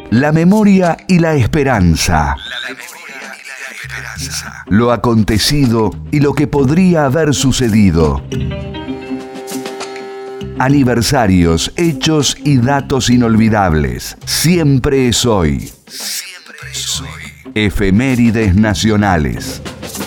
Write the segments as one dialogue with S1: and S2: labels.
S1: La memoria y la esperanza. Lo acontecido y lo que podría haber sucedido. Aniversarios, hechos y datos inolvidables. Siempre es hoy. Siempre es hoy. Efemérides nacionales.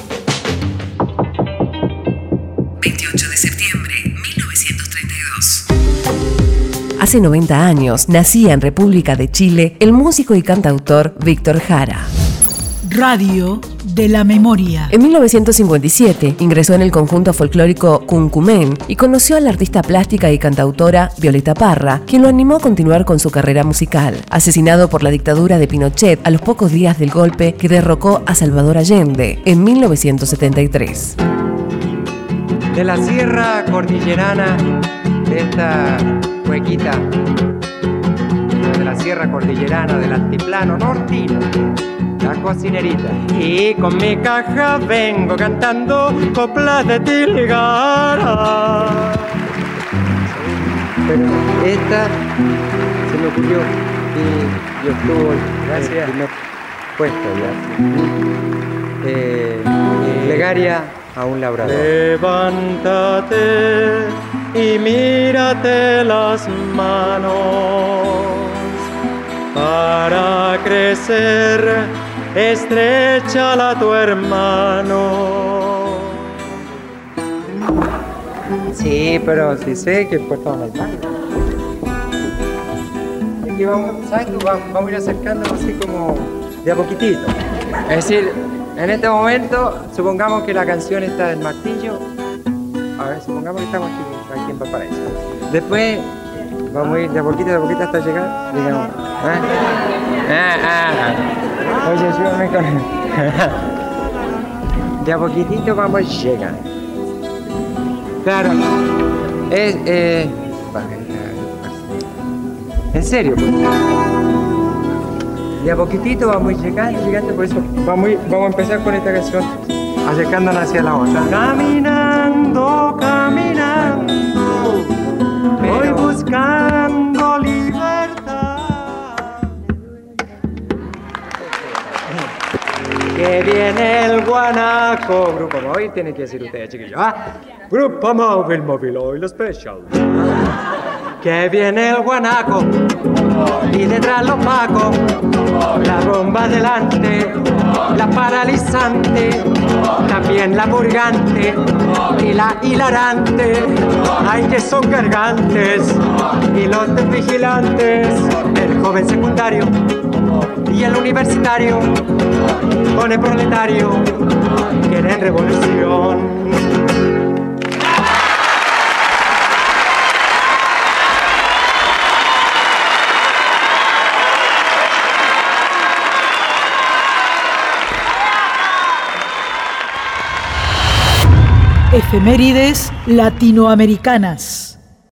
S2: 28 de septiembre, 1932.
S3: Hace 90 años nacía en República de Chile el músico y cantautor Víctor Jara.
S4: Radio de la Memoria.
S3: En 1957 ingresó en el conjunto folclórico Cuncumén y conoció a la artista plástica y cantautora Violeta Parra, quien lo animó a continuar con su carrera musical. Asesinado por la dictadura de Pinochet a los pocos días del golpe que derrocó a Salvador Allende en 1973.
S5: De la Sierra Cordillerana, de esta huequita, de la Sierra Cordillerana, del altiplano nortino, la cocinerita. Y con mi caja vengo cantando coplas de Tilgara. Pero esta se me ocurrió y yo estuve en el primer puesto ya. Plegaria a un labrador. Levántate y mírate las manos para crecer. Estréchala a tu hermano. Sí, pero si sé que después estamos en el baño. Aquí vamos, ¿sabes tú? Vamos a ir acercándonos así como de a poquitito. Es decir, en este momento, supongamos que la canción está del martillo. A ver, supongamos que estamos aquí en Valparaíso. Después vamos a ir de a poquito hasta llegar. Digamos. Oye, ayúdame con él. De a poquitito vamos a llegar. Claro. En serio, pues. De a poquitito vamos llegando, por eso vamos a empezar con esta canción, acercándonos hacia la otra. Caminando, voy buscando libertad. Que viene el guanaco. Grupo móvil, tiene que decir usted, chiquillo. Grupo móvil oil special. Que viene el guanaco y detrás los pacos, la bomba delante, la paralizante, también la purgante y la hilarante. Hay que son cargantes y los vigilantes, el joven secundario y el universitario, con el proletario, quieren revolución.
S4: Efemérides latinoamericanas.